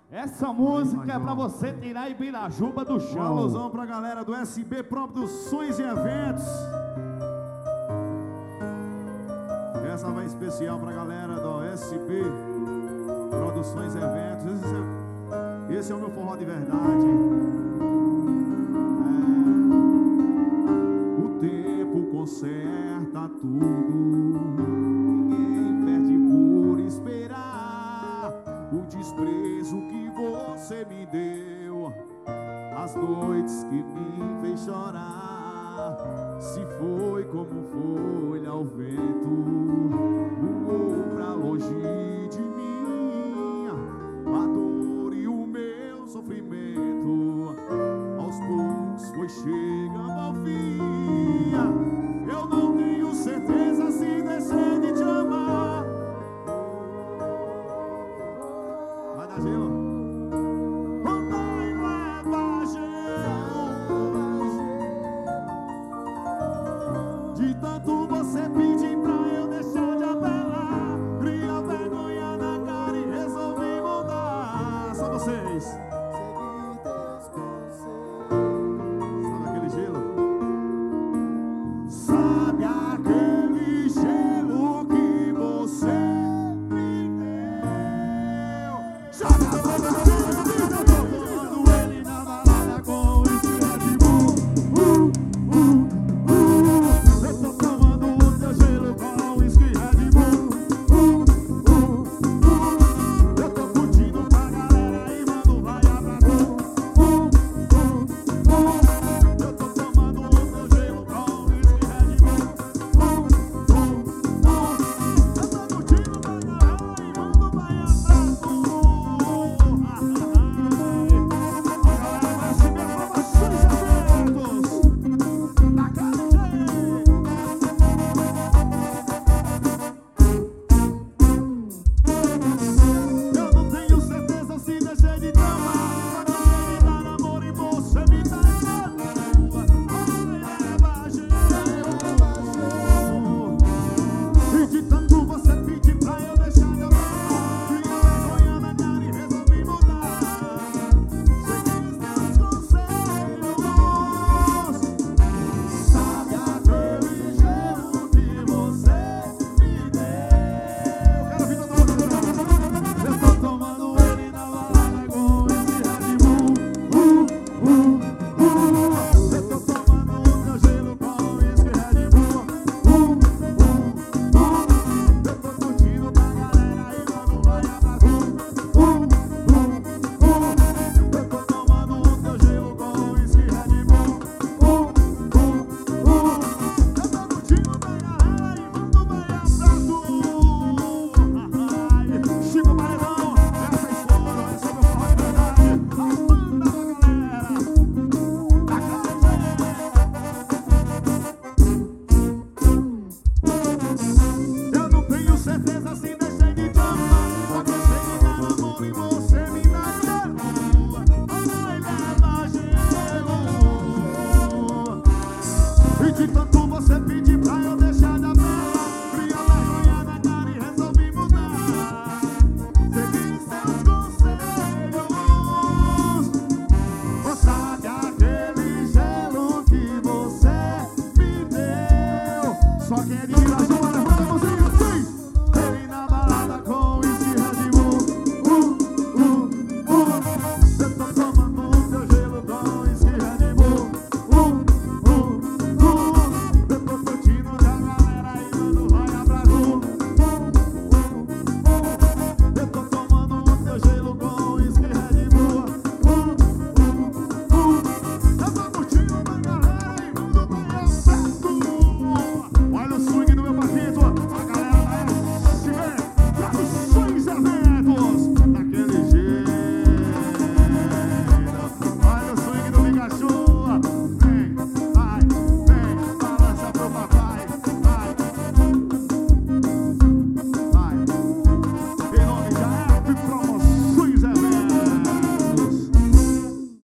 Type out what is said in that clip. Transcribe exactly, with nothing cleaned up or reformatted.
Essa música é pra você tirar Ibirajuba do chão. Uma alusão pra galera do S B Produções e Eventos. Essa vai especial pra galera do S B Produções e Eventos. Esse é, esse é o meu forró de verdade. É, o tempo conserta tudo. Ninguém perde por esperar. O desprezo que você me deu, as noites que me fez chorar. Se foi como folha ao vento, voou pra longe de mim. A dor e o meu sofrimento aos poucos foi chegando ao fim. Eu não tenho certeza se deixei de te amar. Vai dar gelo. De tanto você pedir pra eu deixar de apelar, cria vergonha na cara e resolvi mudar. Só vocês. Segui teus conselhos. Sabe aquele gelo? Sabe aquele gelo que você me deu? Joga, joga, joga.